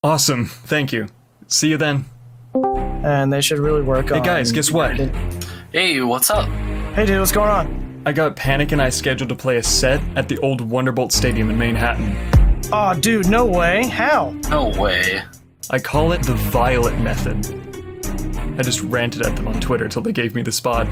Awesome, thank you. See you then. And they should really work on... Hey guys, guess what? Hey, what's up? Hey dude, what's going on? I got Panic and I scheduled to play a set at the old Wonderbolt Stadium in Manhattan. Aw, dude, no way. How? No way. I call it the Violet Method. I just ranted at them on Twitter till they gave me the spot.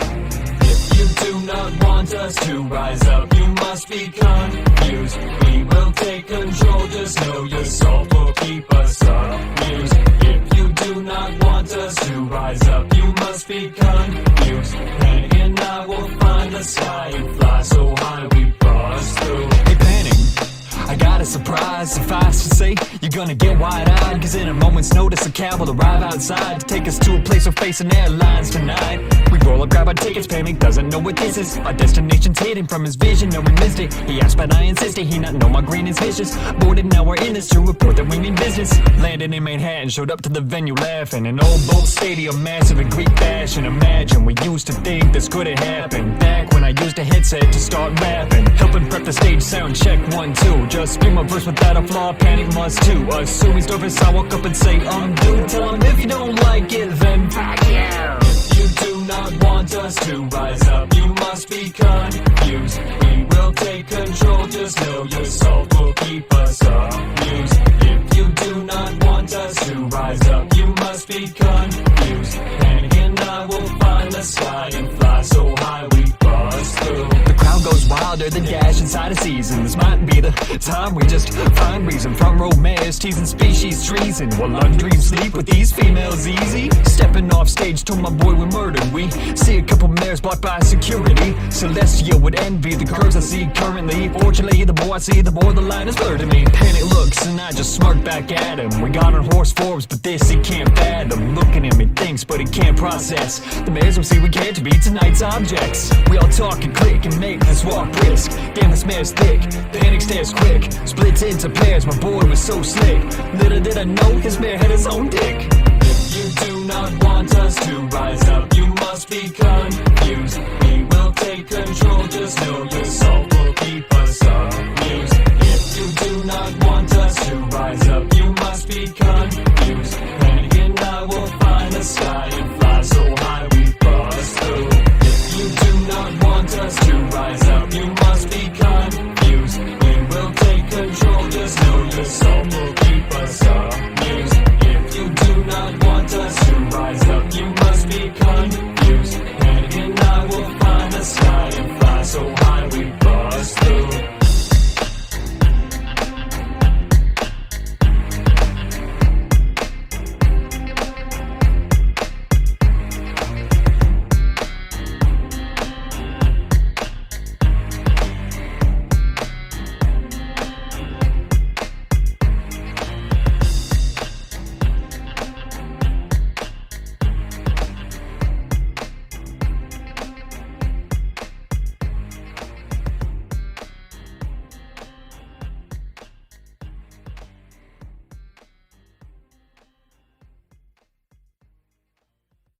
If you do not want us to rise up, you must be confused. We will take control, just know your soul will keep us amused. If you do not want us to rise up, you must be confused. Panic and I will find the sky and fly so high we bust through. Hey Panic, I got a surprise. Suffice to say, you're gonna get wide-eyed, cause in a moment's notice a cab will arrive outside to take us to a place we're facing airlines tonight. We roll up, grab our tickets, Panic doesn't know what this is. Our destination's hidden from his vision, no we missed it. He asked but I insisted, he not know my green is vicious. Boarded, now we're in this to report that we mean business. Landed in Manhattan, showed up to the venue laughing. An old boat stadium, massive in Greek fashion. Imagine, we used to think this couldn't happen. Back when I used a headset to start rapping, helping prep the stage, sound check 1, 2. Just speak my verse without a flaw, Panic must too. Assuming nervous, I walk up and say, dude, tell him if you don't like it, then fuck you. If you do not want us to rise up, you must be confused. We will take control, just know your soul will keep us amused. If you do not want us to rise up, you must be confused. Panic and I will find the sky and fly so high we bust through. The crowd goes wilder than dash inside a season. This might be the time we just find reason. Front row mares, teasing species treason. While undreamed sleep with these females easy. Stepping off stage, told my boy we murdered. We see a couple mares blocked by security. Celestia would envy the curves I see currently. Fortunately, the more I see, the more the line is blurred to me. Panic looks and I just smirk back at him. We got on horse Forbes, but this he can't fathom. Looking at me thinks, but he can't process. The mares will see we can't be tonight's objects. We all talk and click and make this walk brisk. Damn, this mare's thick, Panic stares quick. Splits into pairs, my boy was so slick. Little did I know his mare had his own dick. If you do not want us to rise up, you must be confused. We will take control, just know your soul will keep us amused. If you do not want us to rise up, you must be confused. Panic and I will find the sky and